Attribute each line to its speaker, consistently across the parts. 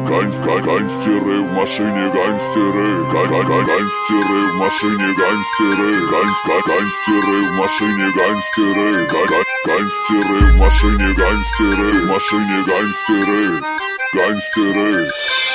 Speaker 1: Гангстеры в машине, гангстеры. Гангстеры в машине, гангстеры. Гангстеры в машине, гангстеры. Гангстеры в машине, гангстеры. В машине гангстеры. Гангстеры.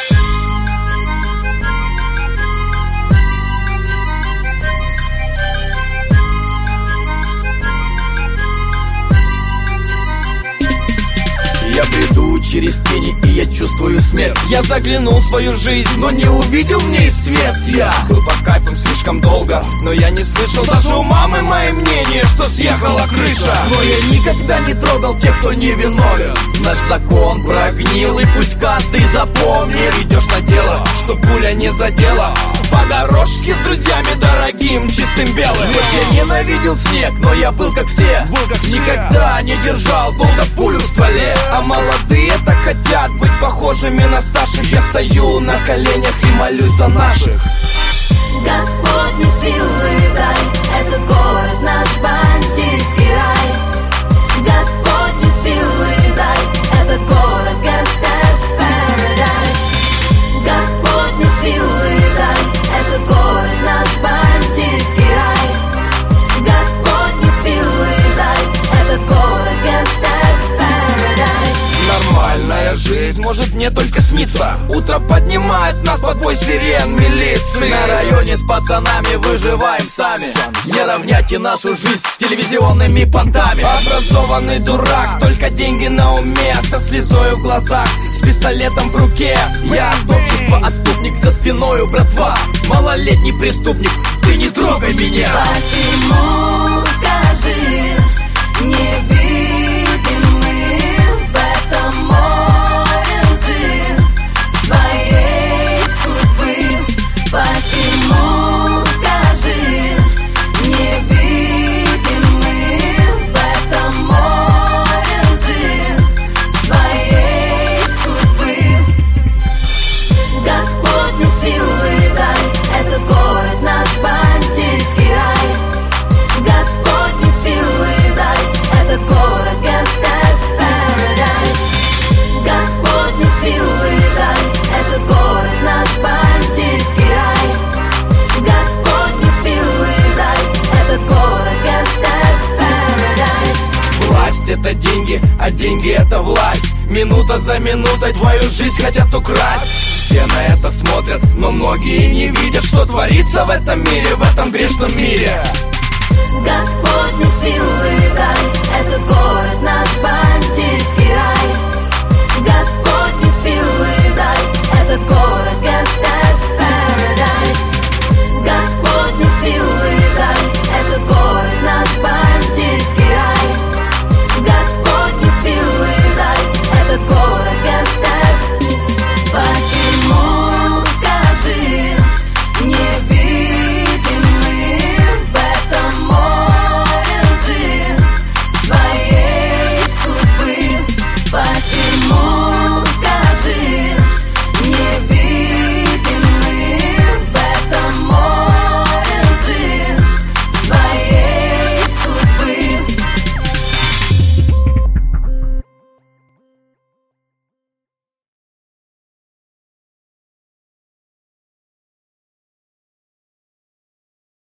Speaker 2: Я бреду через тени, и я чувствую смерть. Я заглянул в свою жизнь, но не увидел в ней свет. Я был под кайфом слишком долго, но я не слышал даже у мамы моей мнение, что съехала крыша. Но я никогда не трогал тех, кто не виновен. Наш закон прогнил, и пусть каждый запомнит. Идешь на дело, что пуля не задела. По дорожке с друзьями дорогим, чистым белым. Вот я ненавидел снег, но я был как все. Никогда не держал долго пулю в стволе. А молодые так хотят быть похожими на старших. Я стою на коленях и молюсь за наших.
Speaker 3: Господь мне силы дай, этот город наш бандитский рай. Господь мне силы дай, этот город Gangsta's Paradise. Господь мне силы дай, этот город наш бандитский рай. Господь мне силы дай, этот город Gangsta's Paradise.
Speaker 2: Нормальная жизнь может мне только сниться. Утро поднимает нас под бой сирен милиции. На районе с пацанами выживаем сами. Не равняйте нашу жизнь с телевизионными понтами. Образованный дурак, только деньги на уме. Со слезою в глазах, с пистолетом в руке. Я от общества отступник, за спиною братва. Малолетний преступник, ты не трогай меня.
Speaker 3: Почему, скажи, не видим мы в этом море лжи своей судьбы? Почему, скажи, не видим мы в этом море лжи своей судьбы? Господь мне силы дай, этот город наш бандитский рай. Господь мне силы дай, этот город Gangsta's Paradise. Господь мне силы дай, этот город наш бандитский рай. Господь мне силы дай, этот город Gangsta's Paradise.
Speaker 2: Власть — это деньги, а деньги — это власть. Минута за минутой твою жизнь хотят украсть. Все на это смотрят, но многие не видят, что творится в этом мире, в этом грешном мире.
Speaker 3: Господь мне силы дай, этот город наш бандитский рай.